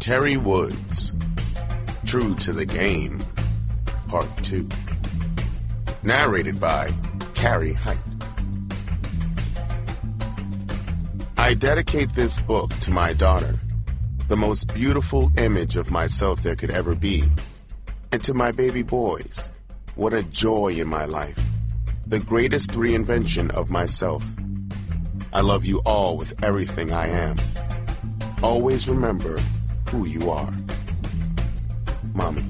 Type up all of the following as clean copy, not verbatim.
Terry Woods, True to the Game, Part 2. Narrated by Carrie Height. I dedicate this book to my daughter, the most beautiful image of myself there could ever be, and to my baby boys. What a joy in my life, the greatest reinvention of myself. I love you all with everything I am. Always remember who you are. Mommy.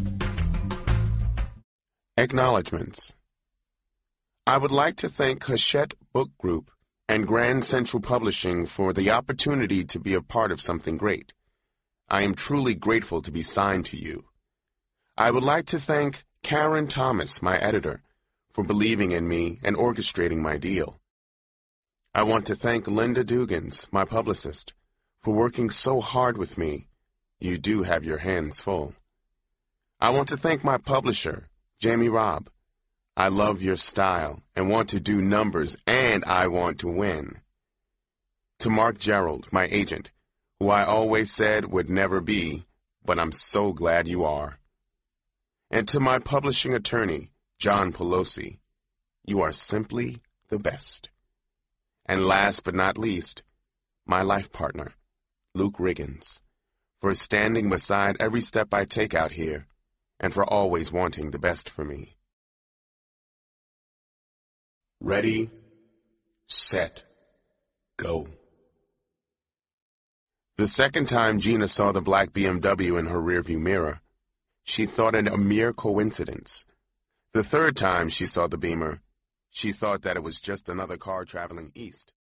Acknowledgements. I would like to thank Hachette Book Group and Grand Central Publishing for the opportunity to be a part of something great. I am truly grateful to be signed to you. I would like to thank Karen Thomas, my editor, for believing in me and orchestrating my deal. I want to thank Linda Dugans, my publicist, for working so hard with me. You do have your hands full. I want to thank my publisher, Jamie Robb. I love your style and want to do numbers, and I want to win. To Mark Gerald, my agent, who I always said would never be, but I'm so glad you are. And to my publishing attorney, John Pelosi, you are simply the best. And last but not least, my life partner, Luke Riggins, for standing beside every step I take out here, and for always wanting the best for me. Ready, set, go. The second time Gina saw the black BMW in her rearview mirror, she thought it a mere coincidence. The third time she saw the Beamer, she thought that it was just another car traveling east.